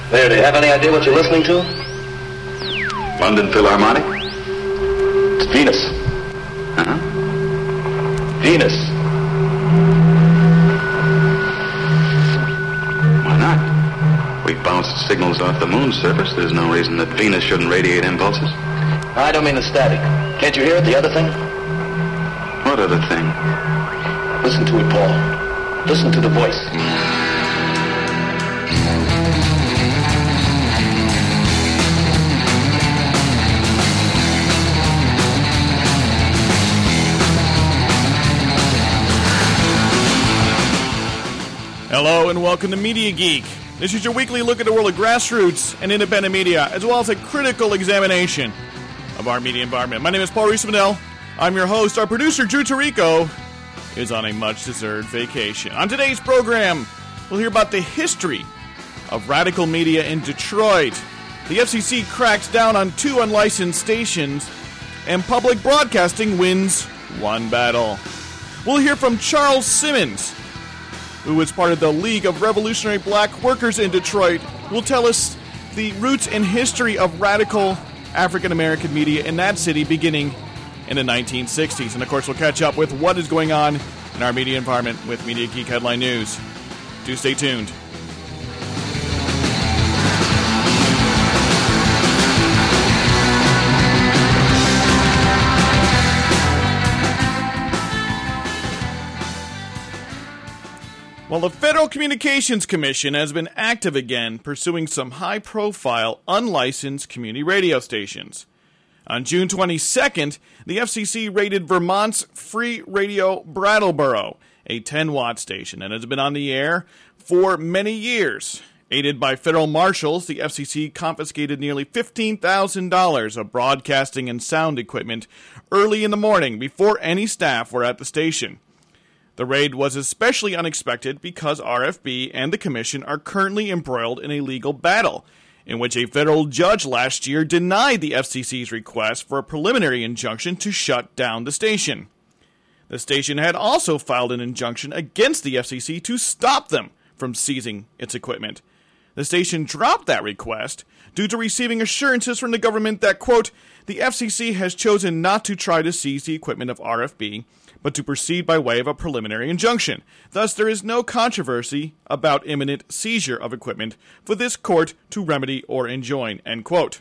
There, do you have any idea what you're listening to? London Philharmonic? It's Venus. Uh-huh. Venus. Why not? We bounced signals off the moon's surface. There's no reason that Venus shouldn't radiate impulses. I don't mean the static. Can't you hear it, the other thing? What other thing? Listen to it, Paul. Listen to the voice. Hello and welcome to Media Geek. This is your weekly look at the world of grassroots and independent media, as well as a critical examination of our media environment. My name is Paul Reese-Mandel. I'm your host. Our producer, Drew Tarico, is on a much-deserved vacation. On today's program, we'll hear about the history of radical media in Detroit. The FCC cracks down on 2 unlicensed stations, and public broadcasting wins one battle. We'll hear from Charles Simmons, who is part of the League of Revolutionary Black Workers in Detroit, will tell us the roots and history of radical African-American media in that city beginning in the 1960s. And of course, we'll catch up with what is going on in our media environment with Media Geek Headline News. Do stay tuned. Well, the Federal Communications Commission has been active again, pursuing some high-profile, unlicensed community radio stations. On June 22nd, the FCC raided Vermont's Free Radio Brattleboro, a 10-watt station that has been on the air for many years. Aided by federal marshals, the FCC confiscated nearly $15,000 of broadcasting and sound equipment early in the morning before any staff were at the station. The raid was especially unexpected because RFB and the Commission are currently embroiled in a legal battle, in which a federal judge last year denied the FCC's request for a preliminary injunction to shut down the station. The station had also filed an injunction against the FCC to stop them from seizing its equipment. The station dropped that request due to receiving assurances from the government that, quote, the FCC has chosen not to try to seize the equipment of RFB, but to proceed by way of a preliminary injunction. Thus, there is no controversy about imminent seizure of equipment for this court to remedy or enjoin, end quote.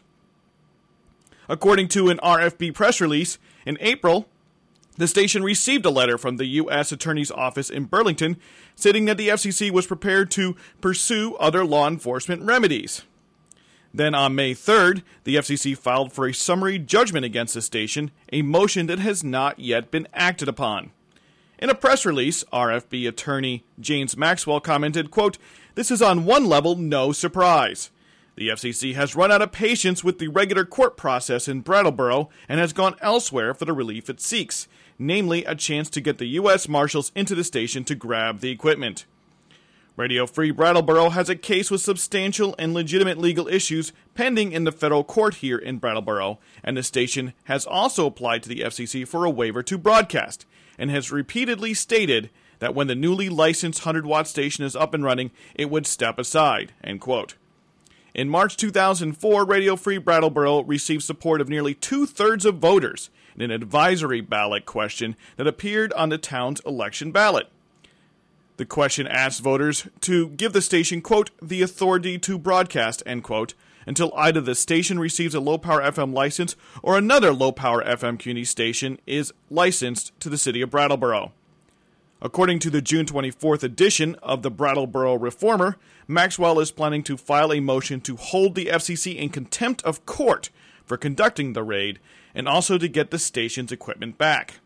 According to an RFB press release, in April, the station received a letter from the U.S. Attorney's Office in Burlington stating that the FCC was prepared to pursue other law enforcement remedies. Then on May 3rd, the FCC filed for a summary judgment against the station, a motion that has not yet been acted upon. In a press release, RFB attorney James Maxwell commented, quote, this is on one level no surprise. The FCC has run out of patience with the regular court process in Brattleboro and has gone elsewhere for the relief it seeks, namely a chance to get the U.S. Marshals into the station to grab the equipment. Radio Free Brattleboro has a case with substantial and legitimate legal issues pending in the federal court here in Brattleboro, and the station has also applied to the FCC for a waiver to broadcast, and has repeatedly stated that when the newly licensed 100-watt station is up and running, it would step aside, end quote. In March 2004, Radio Free Brattleboro received support of nearly 2/3 of voters in an advisory ballot question that appeared on the town's election ballot. The question asked voters to give the station, quote, the authority to broadcast, end quote, until either the station receives a low-power FM license or another low-power FM community station is licensed to the city of Brattleboro. According to the June 24th edition of the Brattleboro Reformer, Maxwell is planning to file a motion to hold the FCC in contempt of court for conducting the raid and also to get the station's equipment back.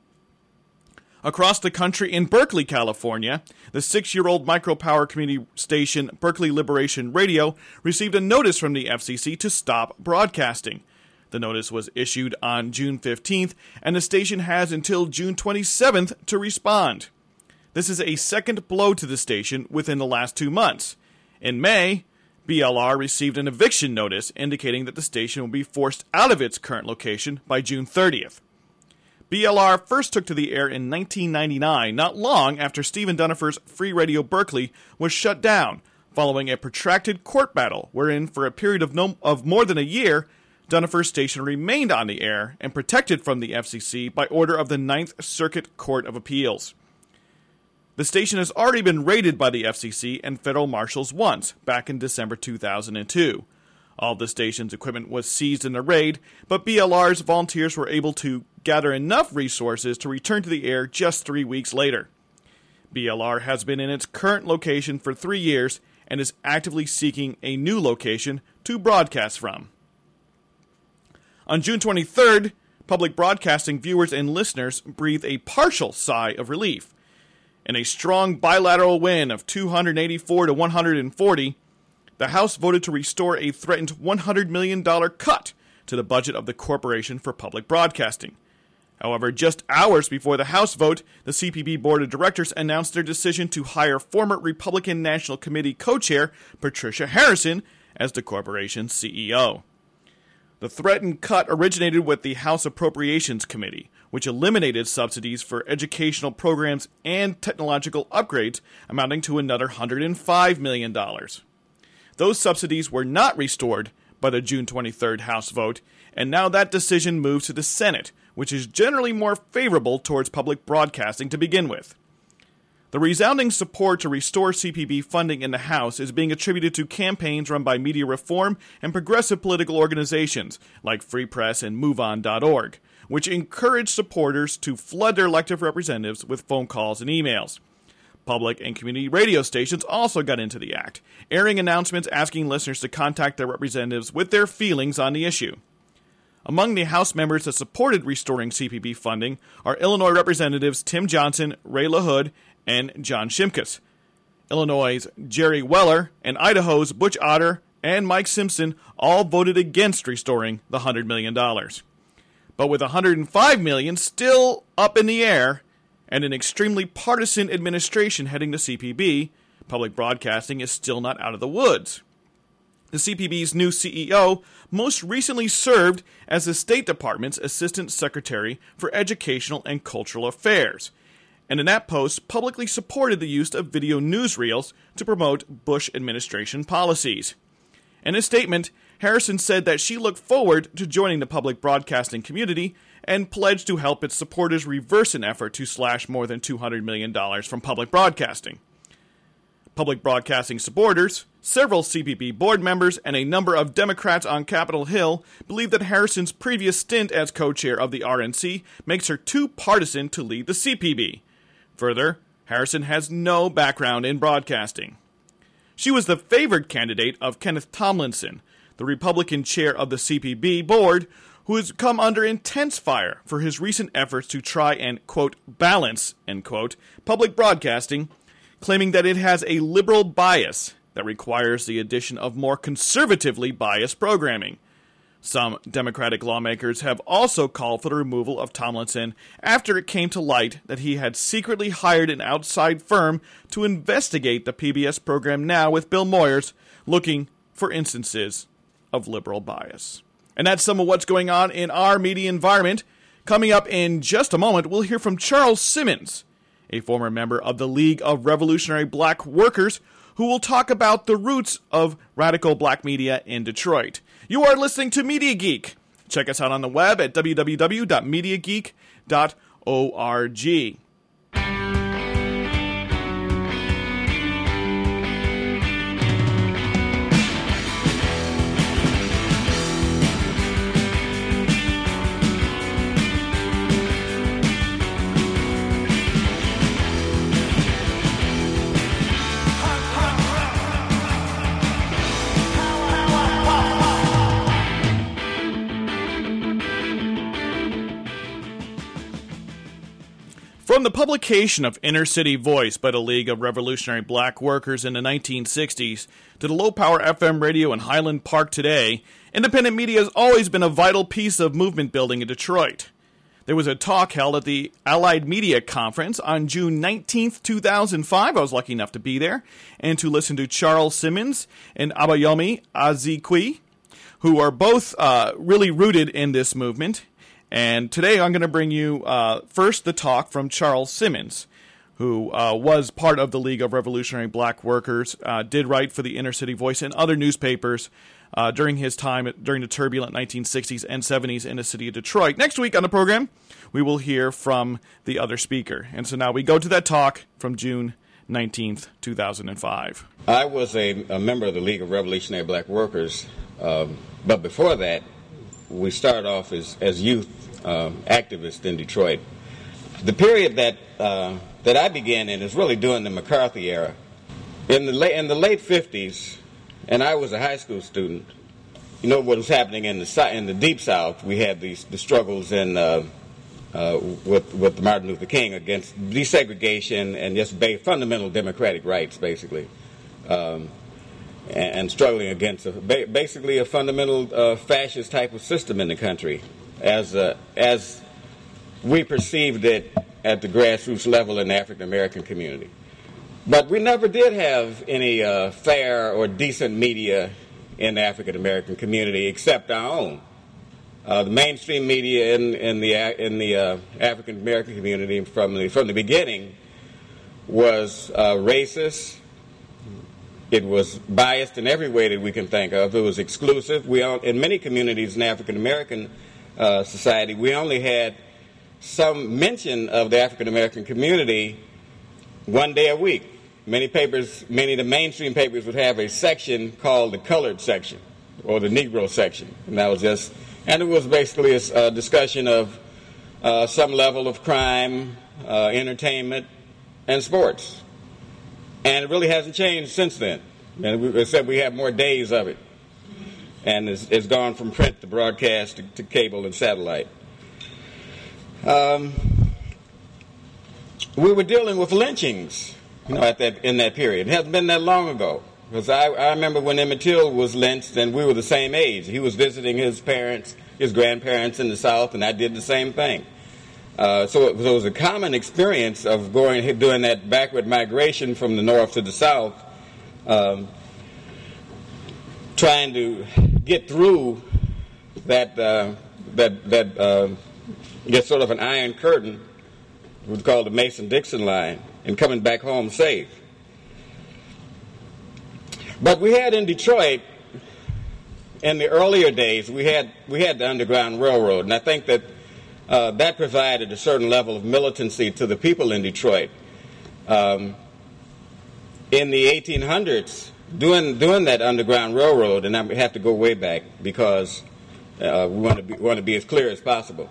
Across the country in Berkeley, California, the 6-year-old micropower community station Berkeley Liberation Radio received a notice from the FCC to stop broadcasting. The notice was issued on June 15th, and the station has until June 27th to respond. This is a second blow to the station within the last 2 months. In May, BLR received an eviction notice indicating that the station will be forced out of its current location by June 30th. BLR first took to the air in 1999, not long after Stephen Dunifer's Free Radio Berkeley was shut down, following a protracted court battle wherein, for a period of more than a year, Donifer's station remained on the air and protected from the FCC by order of the Ninth Circuit Court of Appeals. The station has already been raided by the FCC and federal marshals once, back in December 2002. All of the station's equipment was seized in the raid, but BLR's volunteers were able to gather enough resources to return to the air just 3 weeks later. BLR has been in its current location for 3 years and is actively seeking a new location to broadcast from. On June 23rd, public broadcasting viewers and listeners breathed a partial sigh of relief. In a strong bilateral win of 284 to 140, the House voted to restore a threatened $100 million cut to the budget of the Corporation for Public Broadcasting. However, just hours before the House vote, the CPB Board of Directors announced their decision to hire former Republican National Committee co-chair Patricia Harrison as the corporation's CEO. The threatened cut originated with the House Appropriations Committee, which eliminated subsidies for educational programs and technological upgrades amounting to another $105 million. Those subsidies were not restored by the June 23rd House vote, and now that decision moves to the Senate, which is generally more favorable towards public broadcasting to begin with. The resounding support to restore CPB funding in the House is being attributed to campaigns run by media reform and progressive political organizations like Free Press and MoveOn.org, which encourage supporters to flood their elected representatives with phone calls and emails. Public and community radio stations also got into the act, airing announcements asking listeners to contact their representatives with their feelings on the issue. Among the House members that supported restoring CPB funding are Illinois Representatives Tim Johnson, Ray LaHood, and John Shimkus. Illinois' Jerry Weller and Idaho's Butch Otter and Mike Simpson all voted against restoring the $100 million. But with $105 million still up in the air and an extremely partisan administration heading the CPB, public broadcasting is still not out of the woods. The CPB's new CEO most recently served as the State Department's Assistant Secretary for Educational and Cultural Affairs, and in that post publicly supported the use of video newsreels to promote Bush administration policies. In a statement, Harrison said that she looked forward to joining the public broadcasting community and pledged to help its supporters reverse an effort to slash more than $200 million from public broadcasting. Public broadcasting supporters, several CPB board members, and a number of Democrats on Capitol Hill believe that Harrison's previous stint as co-chair of the RNC makes her too partisan to lead the CPB. Further, Harrison has no background in broadcasting. She was the favored candidate of Kenneth Tomlinson, the Republican chair of the CPB board, who has come under intense fire for his recent efforts to try and, quote, balance, end quote, public broadcasting, claiming that it has a liberal bias that requires the addition of more conservatively biased programming. Some Democratic lawmakers have also called for the removal of Tomlinson after it came to light that he had secretly hired an outside firm to investigate the PBS program Now with Bill Moyers, looking for instances of liberal bias. And that's some of what's going on in our media environment. Coming up in just a moment, we'll hear from Charles Simmons, a former member of the League of Revolutionary Black Workers, who will talk about the roots of radical black media in Detroit. You are listening to Media Geek. Check us out on the web at www.mediageek.org. From the publication of Inner City Voice by the League of Revolutionary Black Workers in the 1960s to the low-power FM radio in Highland Park today, independent media has always been a vital piece of movement building in Detroit. There was a talk held at the Allied Media Conference on June 19th, 2005. I was lucky enough to be there and to listen to Charles Simmons and Abayomi Azikiwe, who are both really rooted in this movement. And today I'm going to bring you first the talk from Charles Simmons, who was part of the League of Revolutionary Black Workers, did write for the Inner City Voice and other newspapers during his time during the turbulent 1960s and 70s in the city of Detroit. Next week on the program, we will hear from the other speaker. And so now we go to that talk from June 19th, 2005. I was a member of the League of Revolutionary Black Workers, but before that, we started off as youth activists in Detroit. The period that I began in is really during the McCarthy era. In the late 50s, and I was a high school student, you know what was happening in the Deep South. We had the struggles with Martin Luther King against desegregation and just fundamental democratic rights, basically, and struggling against basically a fundamental fascist type of system in the country, as we perceived it at the grassroots level in the African American community. But we never did have any fair or decent media in the African American community except our own. The mainstream media in the African American community from the beginning was racist. It was biased in every way that we can think of. It was exclusive. In many communities in African American society, we only had some mention of the African American community one day a week. Many of the mainstream papers would have a section called the colored section or the Negro section, and it was basically a discussion of some level of crime, entertainment, and sports. And it really hasn't changed since then. Except we have more days of it. And it's gone from print to broadcast to cable and satellite. We were dealing with lynchings, in that period. It hasn't been that long ago. Because I remember when Emmett Till was lynched, and we were the same age. He was visiting his grandparents in the South, and I did the same thing. So it was a common experience of doing that backward migration from the North to the South, trying to get through that sort of an iron curtain, it was called the Mason-Dixon line, and coming back home safe. But we had in Detroit, in the earlier days, we had the Underground Railroad, and I think that that provided a certain level of militancy to the people in Detroit. In the 1800s, doing that Underground Railroad, and I have to go way back because we want to be as clear as possible.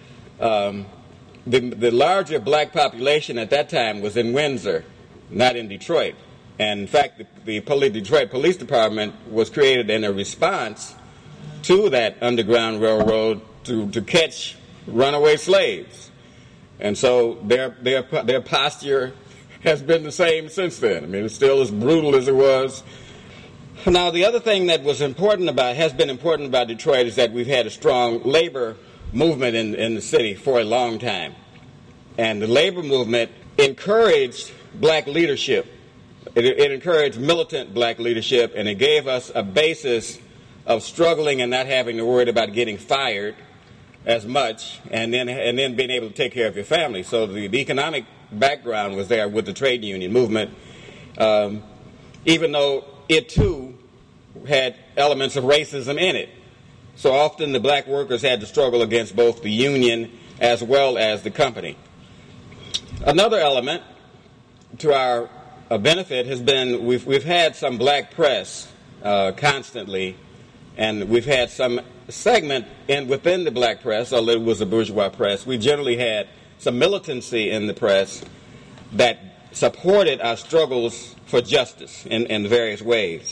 The larger black population at that time was in Windsor, not in Detroit. And in fact, the Detroit Police Department was created in a response to that Underground Railroad to catch runaway slaves. And so their posture has been the same since then. I mean, it's still as brutal as it was. Now, the other thing that has been important about Detroit is that we've had a strong labor movement in the city for a long time. And the labor movement encouraged black leadership. It encouraged militant black leadership, and it gave us a basis of struggling and not having to worry about getting fired as much, and then being able to take care of your family. So the economic background was there with the trade union movement, even though it too had elements of racism in it. So often the black workers had to struggle against both the union as well as the company. Another element to our benefit has been we've had some black press constantly, and we've had some segment within the black press, although it was a bourgeois press. We generally had some militancy in the press that supported our struggles for justice in various ways.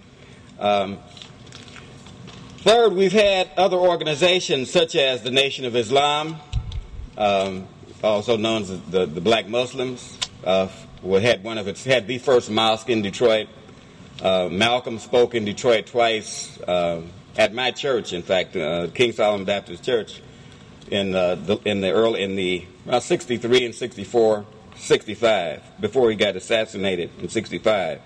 Third, we've had other organizations such as the Nation of Islam, also known as the Black Muslims, had the first mosque in Detroit. Malcolm spoke in Detroit twice at my church, in fact, King Solomon Baptist Church, in the 63 and 64, 65, before he got assassinated in 65.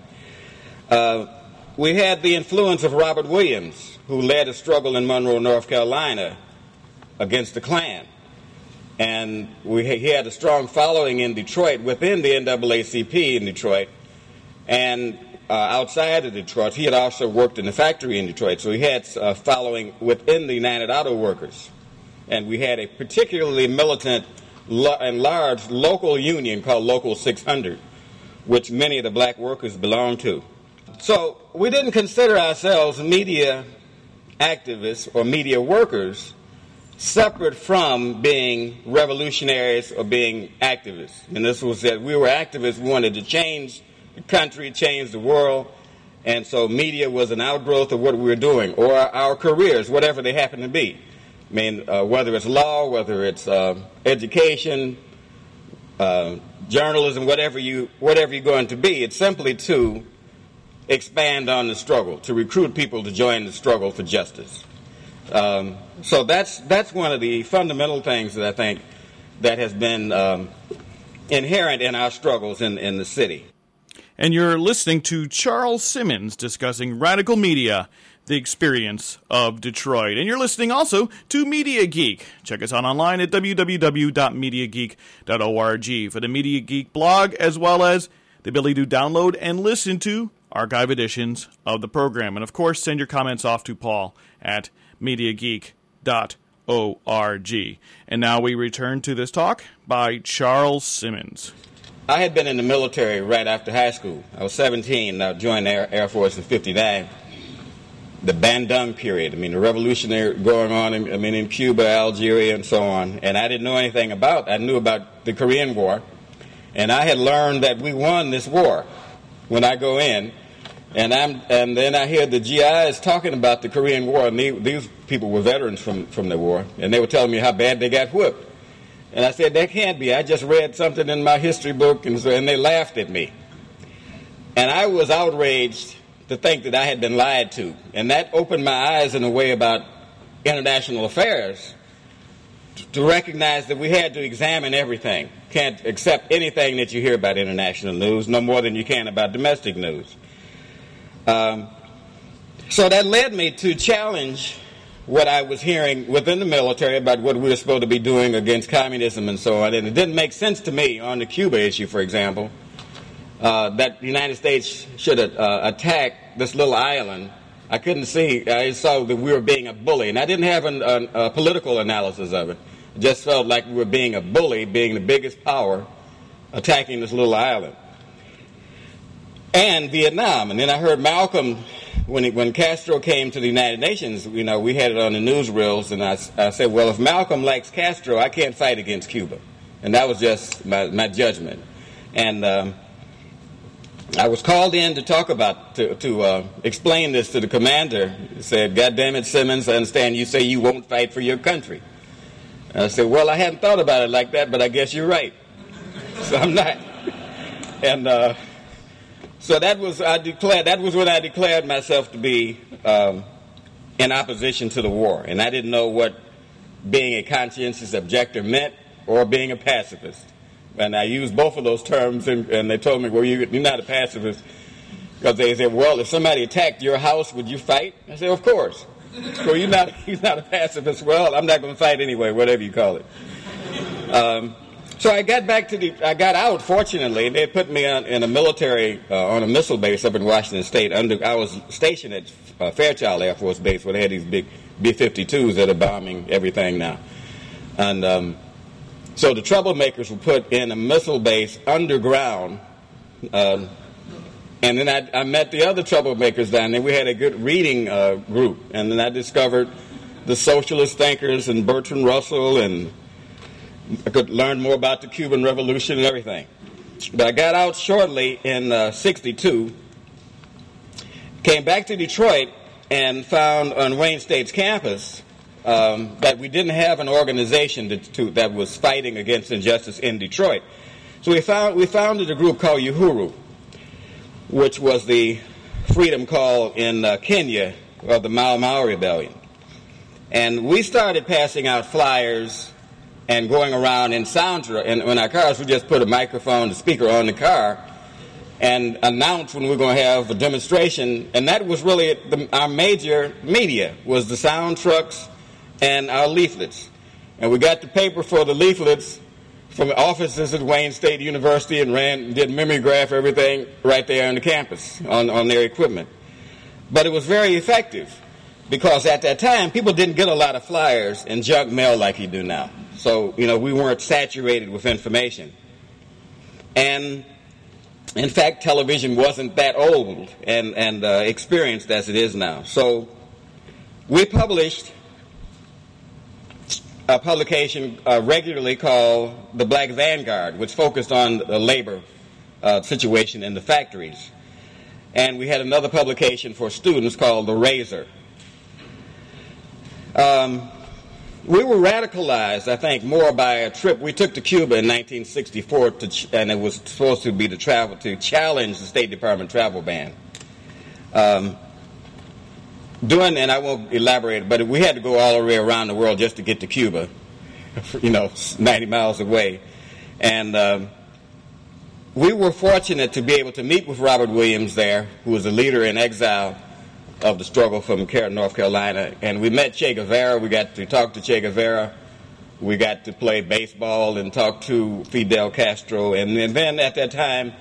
We had the influence of Robert Williams, who led a struggle in Monroe, North Carolina, against the Klan. And he had a strong following in Detroit within the NAACP in Detroit. And outside of Detroit, he had also worked in the factory in Detroit. So he had a following within the United Auto Workers. And we had a particularly militant and large local union called Local 600, which many of the black workers belonged to. So we didn't consider ourselves media activists or media workers separate from being revolutionaries or being activists. And this was that we were activists. We wanted to change the country, change the world. And so media was an outgrowth of what we were doing, or our careers, whatever they happen to be. I mean, whether it's law, whether it's education, journalism, whatever you're going to be, it's simply to expand on the struggle, to recruit people to join the struggle for justice. So that's one of the fundamental things that I think that has been inherent in our struggles in the city. And you're listening to Charles Simmons discussing Radical Media, the experience of Detroit. And you're listening also to Media Geek. Check us out online at www.mediageek.org for the Media Geek blog, as well as the ability to download and listen to archive editions of the program. And, of course, send your comments off to Paul at MediaGeek.org. And now we return to this talk by Charles Simmons. I had been in the military right after high school. I was 17, and I joined the Air Force in 59. The Bandung period, the revolutionary going on in Cuba, Algeria, and so on. And I didn't know anything I knew about the Korean War. And I had learned that we won this war when I go in. And then I hear the GIs talking about the Korean War, and these people were veterans from the war, and they were telling me how bad they got whipped. And I said, that can't be. I just read something in my history book, and they laughed at me. And I was outraged to think that I had been lied to. And that opened my eyes in a way about international affairs to recognize that we had to examine everything. Can't accept anything that you hear about international news, no more than you can about domestic news. So that led me to challenge what I was hearing within the military about what we were supposed to be doing against communism and so on. And it didn't make sense to me on the Cuba issue, for example, that the United States should attack this little island. I couldn't see. I saw that we were being a bully. And I didn't have a political analysis of it. It just felt like we were being a bully, being the biggest power, attacking this little island. And Vietnam. And then I heard Malcolm, when Castro came to the United Nations, we had it on the newsreels, and I said, well, if Malcolm likes Castro, I can't fight against Cuba. And that was just my judgment. And I was called in to talk about, to explain this to the commander. He said, God damn it, Simmons, I understand you say you won't fight for your country. And I said, well, I hadn't thought about it like that, but I guess you're right. So I'm not. And so that was when I declared myself to be in opposition to the war. And I didn't know what being a conscientious objector meant or being a pacifist. And I used both of those terms, and they told me, well, you're not a pacifist. Because they said, well, if somebody attacked your house, would you fight? I said, of course. So you're not a pacifist. Well, I'm not going to fight anyway, whatever you call it. So I got I got out, fortunately. They put me in a military, on a missile base up in Washington State. I was stationed at Fairchild Air Force Base, where they had these big B-52s that are bombing everything now. And so the troublemakers were put in a missile base underground. And then I met the other troublemakers down there. We had a good reading group. And then I discovered the socialist thinkers and Bertrand Russell, and I could learn more about the Cuban Revolution and everything. But I got out shortly in 62, came back to Detroit, and found on Wayne State's campus that we didn't have an organization that was fighting against injustice in Detroit. So we founded a group called Uhuru, which was the freedom call in Kenya of the Mau Mau Rebellion. And we started passing out flyers and going around in in our cars. We just put a microphone, the speaker on the car, and announce when we were going to have a demonstration. And that was really our major media, was the sound trucks and our leaflets. And we got the paper for the leaflets from offices at Wayne State University and did mimeograph everything right there on the campus on their equipment. But it was very effective because at that time people didn't get a lot of flyers in junk mail like you do now. So, we weren't saturated with information. And in fact, television wasn't that old and experienced as it is now. So we published a publication regularly called The Black Vanguard, which focused on the labor situation in the factories. And we had another publication for students called The Razor. We were radicalized, I think, more by a trip we took to Cuba in 1964, and it was supposed to be to challenge the State Department travel ban. And I won't elaborate, but we had to go all the way around the world just to get to Cuba, 90 miles away. And we were fortunate to be able to meet with Robert Williams there, who was a leader in exile of the struggle from North Carolina. And we met Che Guevara. We got to talk to Che Guevara. We got to play baseball and talk to Fidel Castro. And then at that time,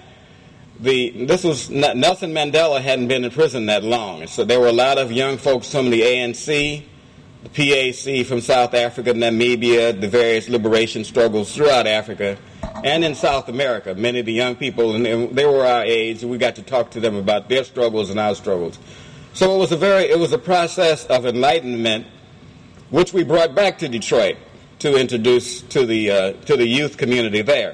Nelson Mandela hadn't been in prison that long. So there were a lot of young folks from the ANC, the PAC from South Africa, Namibia, the various liberation struggles throughout Africa, and in South America. Many of the young people, and they were our age, and we got to talk to them about their struggles and our struggles. So it was a process of enlightenment, which we brought back to Detroit to introduce to the youth community there.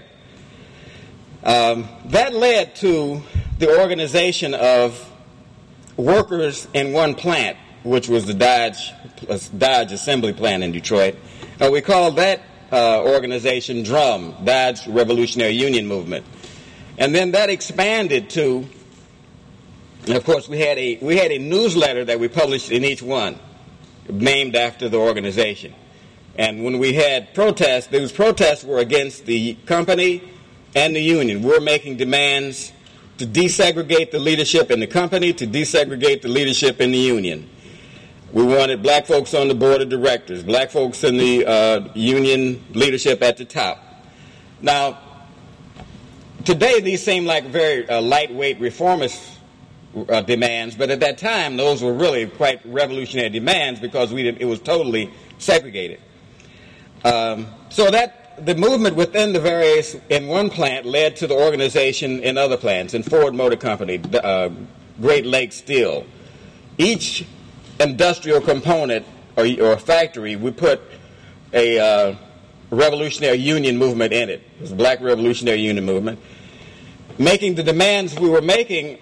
That led to the organization of workers in one plant, which was the Dodge Assembly Plant in Detroit. We called that organization DRUM, Dodge Revolutionary Union Movement. And then that expanded to, and of course, we had a newsletter that we published in each one, named after the organization. And when we had protests, those protests were against the company and the union. We were making demands to desegregate the leadership in the company, to desegregate the leadership in the union. We wanted black folks on the board of directors, black folks in the union leadership at the top. Now, today these seem like very lightweight reformist demands, but at that time those were really quite revolutionary demands because it was totally segregated. So that the movement within the various in one plant led to the organization in other plants, in Ford Motor Company, Great Lakes Steel. Each industrial component or factory, we put a revolutionary union movement in it. It was a black revolutionary union movement, making the demands we were making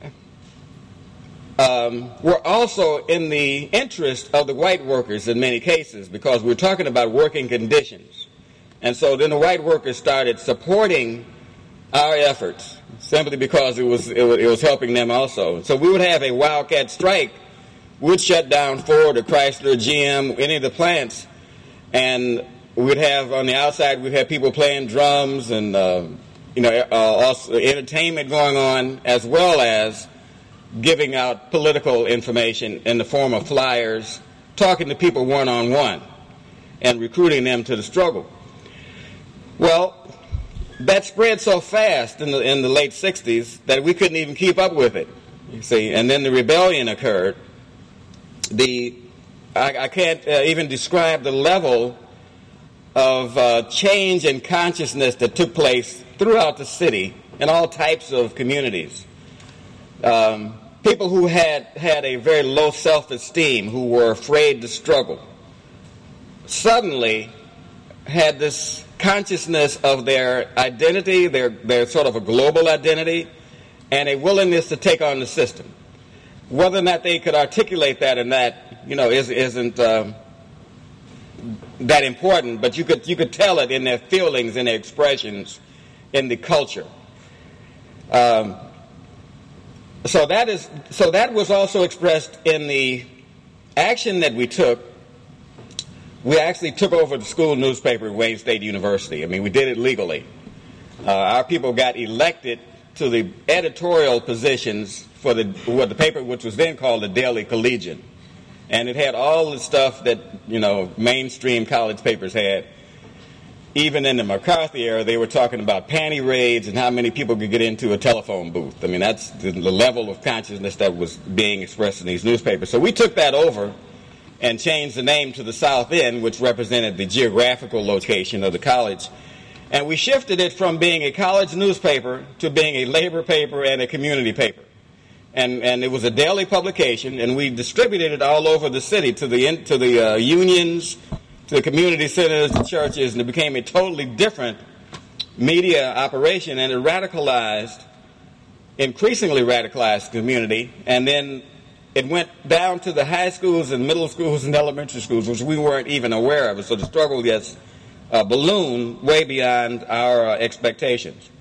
were also in the interest of the white workers in many cases, because we're talking about working conditions. And so then the white workers started supporting our efforts simply because it was helping them also. So we would have a wildcat strike. We would shut down Ford or Chrysler, GM, any of the plants, and we'd have on the outside we'd have people playing drums and also entertainment going on, as well as giving out political information in the form of flyers, talking to people one-on-one, and recruiting them to the struggle. Well, that spread so fast in the late 60s that we couldn't even keep up with it, you see. And then the rebellion occurred. I can't even describe the level of change in consciousness that took place throughout the city in all types of communities. People who had a very low self-esteem, who were afraid to struggle, suddenly had this consciousness of their identity, their sort of a global identity, and a willingness to take on the system. Whether or not they could articulate that and that, isn't that important, but you could tell it in their feelings, in their expressions, in the culture. So that was also expressed in the action that we took. We actually took over the school newspaper at Wayne State University. I mean, we did it legally. Our people got elected to the editorial positions for the paper, which was then called the Daily Collegian. And it had all the stuff that, mainstream college papers had. Even in the McCarthy era, they were talking about panty raids and how many people could get into a telephone booth. I mean, that's the level of consciousness that was being expressed in these newspapers. So we took that over and changed the name to the South End, which represented the geographical location of the college. And we shifted it from being a college newspaper to being a labor paper and a community paper. And it was a daily publication, and we distributed it all over the city to the unions, to the community centers, the churches, and it became a totally different media operation, and it increasingly radicalized the community. And then it went down to the high schools and middle schools and elementary schools, which we weren't even aware of. So the struggle gets ballooned way beyond our expectations.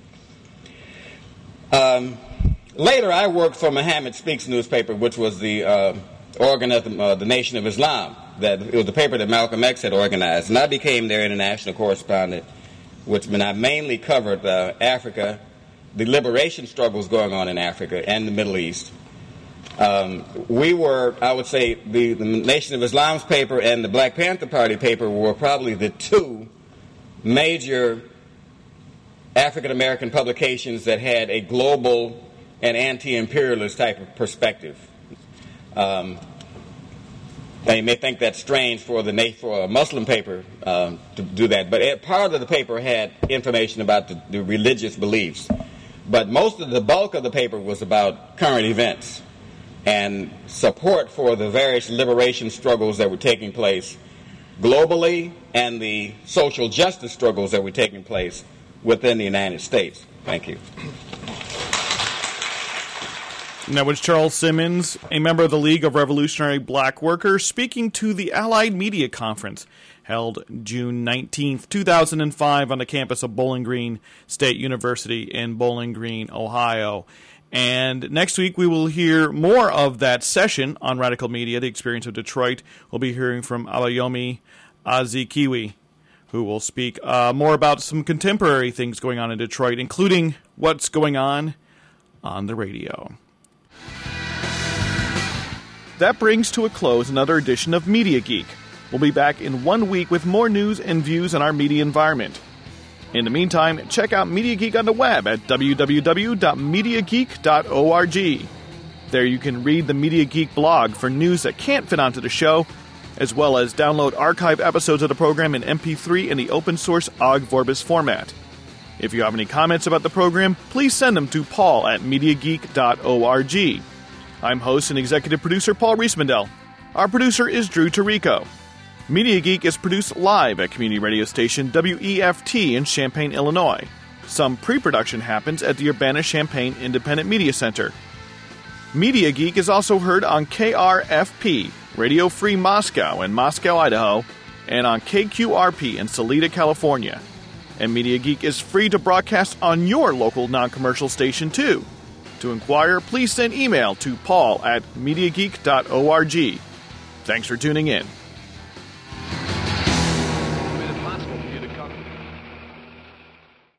Later, I worked for Muhammad Speaks newspaper, which was the organ of the Nation of Islam. It was the paper that Malcolm X had organized. And I became their international correspondent, which meant I mainly covered Africa, the liberation struggles going on in Africa and the Middle East. We were, I would say, the Nation of Islam's paper and the Black Panther Party paper were probably the two major African-American publications that had a global and anti-imperialist type of perspective. They may think that's strange for a Muslim paper to do that, but part of the paper had information about the religious beliefs. But most of the bulk of the paper was about current events and support for the various liberation struggles that were taking place globally and the social justice struggles that were taking place within the United States. Thank you. And that was Charles Simmons, a member of the League of Revolutionary Black Workers, speaking to the Allied Media Conference held June 19th, 2005 on the campus of Bowling Green State University in Bowling Green, Ohio. And next week we will hear more of that session on Radical Media, The Experience of Detroit. We'll be hearing from Abayomi Azikiwe, who will speak more about some contemporary things going on in Detroit, including what's going on the radio. That brings to a close another edition of Media Geek. We'll be back in 1 week with more news and views on our media environment. In the meantime, check out Media Geek on the web at www.mediageek.org. There you can read the Media Geek blog for news that can't fit onto the show, as well as download archive episodes of the program in MP3 in the open source Ogg Vorbis format. If you have any comments about the program, please send them to paul at mediageek.org. I'm host and executive producer Paul Riesmandel. Our producer is Drew Tarico. Media Geek is produced live at community radio station WEFT in Champaign, Illinois. Some pre-production happens at the Urbana-Champaign Independent Media Center. Media Geek is also heard on KRFP, Radio Free Moscow in Moscow, Idaho, and on KQRP in Salida, California. And Media Geek is free to broadcast on your local non-commercial station, too. To inquire, please send email to paul at mediageek.org. Thanks for tuning in.